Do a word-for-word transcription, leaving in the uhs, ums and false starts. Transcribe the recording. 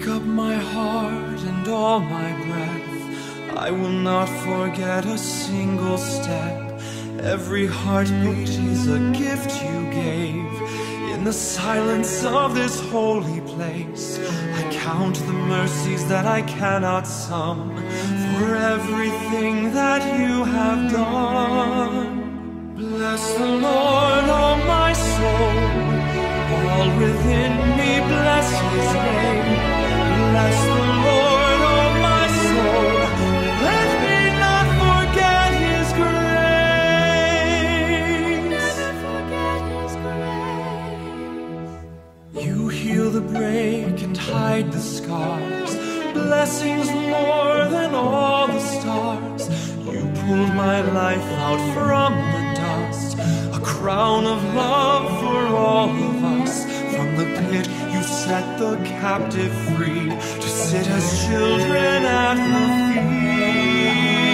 Take up my heart and all my breath. I will not forget a single step. Every heartbeat is a gift you gave. In the silence of this holy place, I count the mercies that I cannot sum, for everything that you have done. Bless the Lord, oh my soul. All within me, bless His name. Bless the Lord, oh my soul. Let me not forget His grace. Never forget His grace. You heal the break and hide the scars. Blessings more than all the stars. You pulled my life out from the dust, a crown of love for all of us. From the pit you set the captive free, to sit as children at the feet.